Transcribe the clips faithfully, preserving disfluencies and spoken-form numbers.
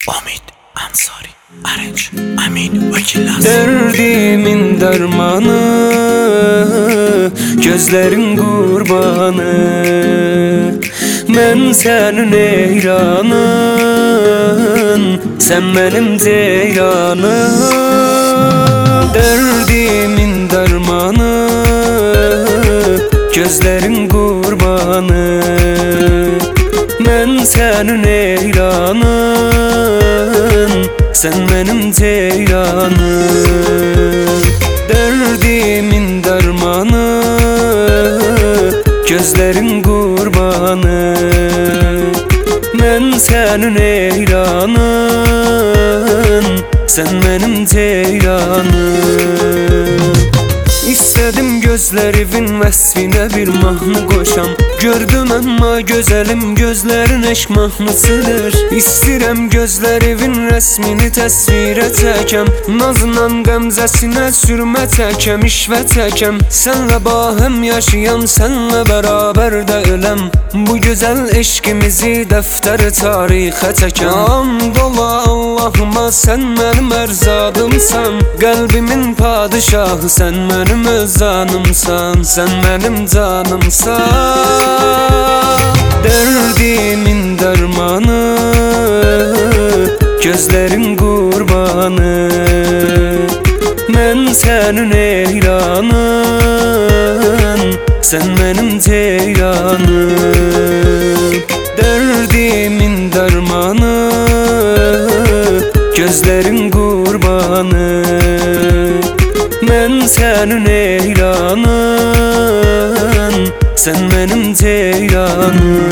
Omid Ansari Arınç Amin Vakillas. Derdimin dermanı, gözlerin kurbanı. Ben senin eyranın, sen benim ceyranım. Derdimin dermanı, gözlerin kurbanı. Ben senin eyranın, sen benim ceyranım. Derdimin dermanı, gözlerin kurbanı. Ben senin eyranın, sen benim ceyranım. İstedim gözlerinin vəsfinə bir mahnı qoşam. Gördüm amma gözəlim gözlərin eşq mahnısıdır. İstirəm gözlərinin rəsmini təsvirə çəkəm. Nazla qəmzəsinə sürmə çəkəm, işvə çəkəm. Sənlə bahəm yaşayam, sənlə bərabər də öləm. Bu gözəl eşqimizi dəftər tarixə çəkəm. And ola Allahıma, sən mənim ərzadımsan. Qəlbimin padişahı, sən mənim öz canımsan, sen benim canımsan. Derdimin dermanı, gözlerin kurbanı. Ben senin eyranın, sen benim ceyranım. Derdimin dermanı, gözlerin kurbanı. Ben senin eyranın, sen benim ceyranım.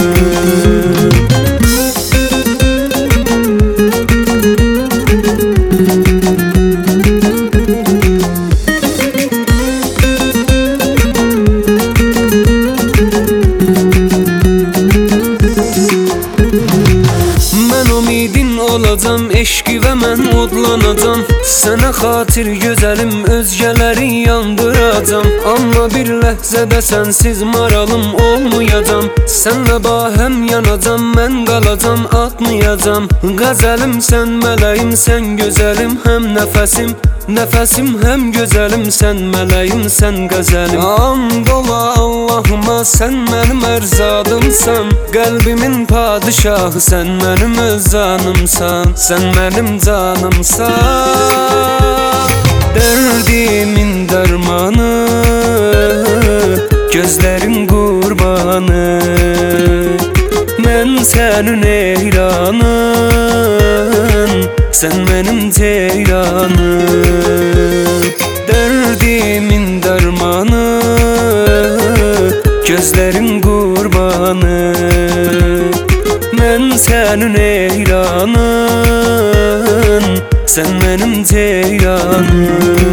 Olacam eşqi və mən odlanacam. Sənə xatir gözəlim özgələri yandıracam. Amma bir ləhzədə sənsiz maralım olmayacam. Sənlə bahəm yanacam, mən qalacam, atmayacam. Qəzəlim sən mələyim, sən gözəlim, həm nəfəsim. Nəfəsim həm gözəlim, sən mələyim, sən qəzəlim. And ola Allahıma, sən mənim ərzadımsan. Qəlbimin padişahı, sən mənim öz canımsan, sen benim canımsan. Derdimin dermanı, gözlerin kurbanı. Ben senin eyranın, sen benim ceyranım. Derdimin dermanı, gözlerin kurbanı. Ben senin eyranın, sen benim ceyranım.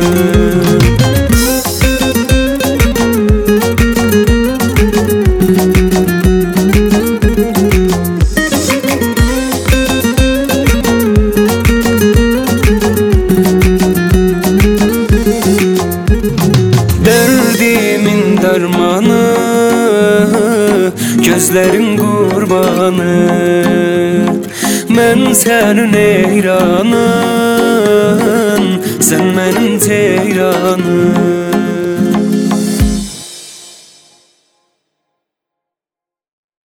Derdimin dermanı, gözlerin kurbanı. Ben senin eyranın, sen benim ceyranım.